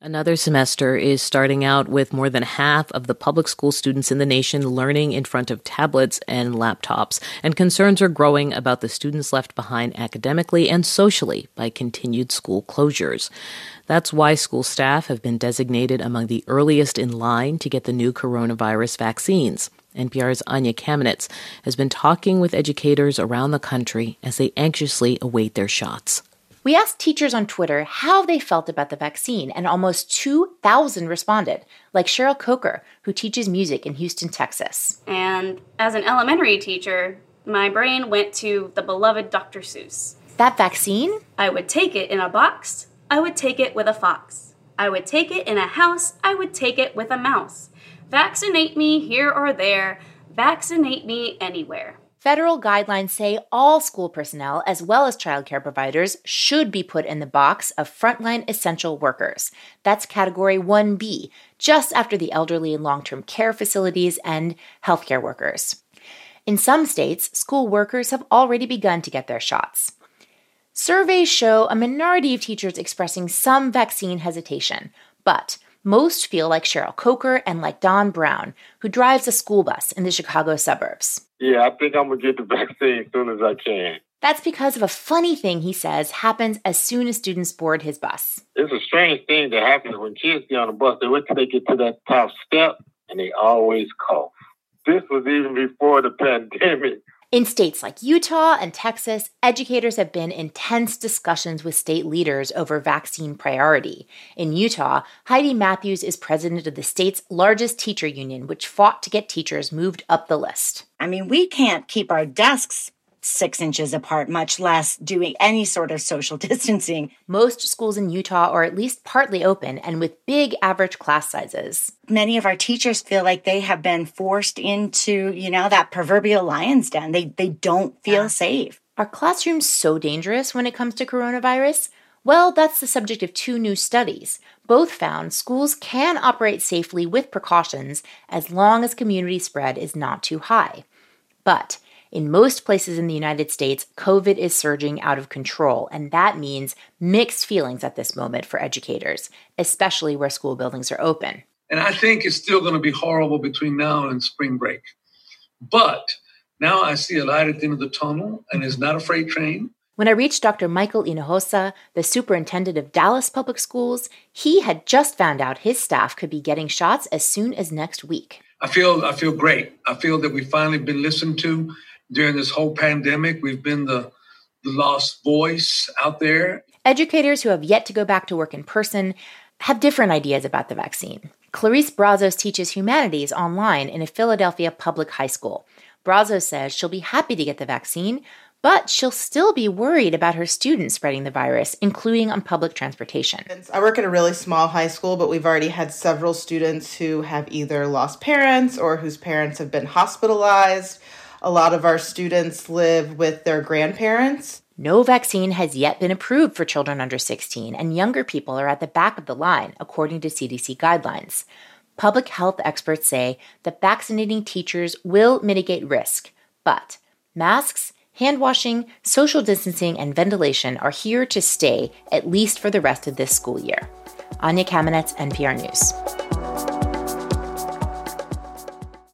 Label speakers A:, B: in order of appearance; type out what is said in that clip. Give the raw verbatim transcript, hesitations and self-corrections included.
A: Another semester is starting out with more than half of the public school students in the nation learning in front of tablets and laptops, and concerns are growing about the students left behind academically and socially by continued school closures. That's why school staff have been designated among the earliest in line to get the new coronavirus vaccines. N P R's Anya Kamenetz has been talking with educators around the country as they anxiously await their shots.
B: We asked teachers on Twitter how they felt about the vaccine, and almost two thousand responded, like Cheryl Coker, who teaches music in Houston, Texas.
C: And as an elementary teacher, my brain went to the beloved Doctor Seuss.
B: That vaccine?
C: I would take it in a box. I would take it with a fox. I would take it in a house. I would take it with a mouse. Vaccinate me here or there. Vaccinate me anywhere.
B: Federal guidelines say all school personnel, as well as childcare providers, should be put in the box of frontline essential workers. That's Category one B, just after the elderly and long-term care facilities and healthcare workers. In some states, school workers have already begun to get their shots. Surveys show a minority of teachers expressing some vaccine hesitation, but most feel like Cheryl Coker and like Don Brown, who drives a school bus in the Chicago suburbs.
D: Yeah, I think I'm going to get the vaccine as soon as I can.
B: That's because of a funny thing, he says, happens as soon as students board his bus.
D: It's a strange thing that happens when kids get on the bus. They wait till they get to that top step, and they always cough. This was even before the pandemic.
B: In states like Utah and Texas, educators have been in tense discussions with state leaders over vaccine priority. In Utah, Heidi Matthews is president of the state's largest teacher union, which fought to get teachers moved up the list.
E: I mean, we can't keep our desks six inches apart, much less doing any sort of social distancing.
B: Most schools in Utah are at least partly open and with big average class sizes.
E: Many of our teachers feel like they have been forced into, you know, that proverbial lion's den. They they don't feel yeah. safe.
B: Are classrooms so dangerous when it comes to coronavirus? Well, that's the subject of two new studies. Both found schools can operate safely with precautions as long as community spread is not too high. But in most places in the United States, COVID is surging out of control, and that means mixed feelings at this moment for educators, especially where school buildings are open.
F: And I think it's still going to be horrible between now and spring break. But now I see a light at the end of the tunnel, and it's not a freight train.
B: When I reached Doctor Michael Hinojosa, the superintendent of Dallas Public Schools, he had just found out his staff could be getting shots as soon as next week.
F: I feel I feel great. I feel that we've finally been listened to. During this whole pandemic, we've been the, the lost voice out there.
B: Educators who have yet to go back to work in person have different ideas about the vaccine. Clarice Brazos teaches humanities online in a Philadelphia public high school. Brazos says she'll be happy to get the vaccine, but she'll still be worried about her students spreading the virus, including on public transportation.
G: I work at a really small high school, but we've already had several students who have either lost parents or whose parents have been hospitalized. A lot of our students live with their grandparents.
B: No vaccine has yet been approved for children under sixteen, and younger people are at the back of the line, according to C D C guidelines. Public health experts say that vaccinating teachers will mitigate risk, but masks, hand washing, social distancing, and ventilation are here to stay, at least for the rest of this school year. Anya Kamenetz, N P R News.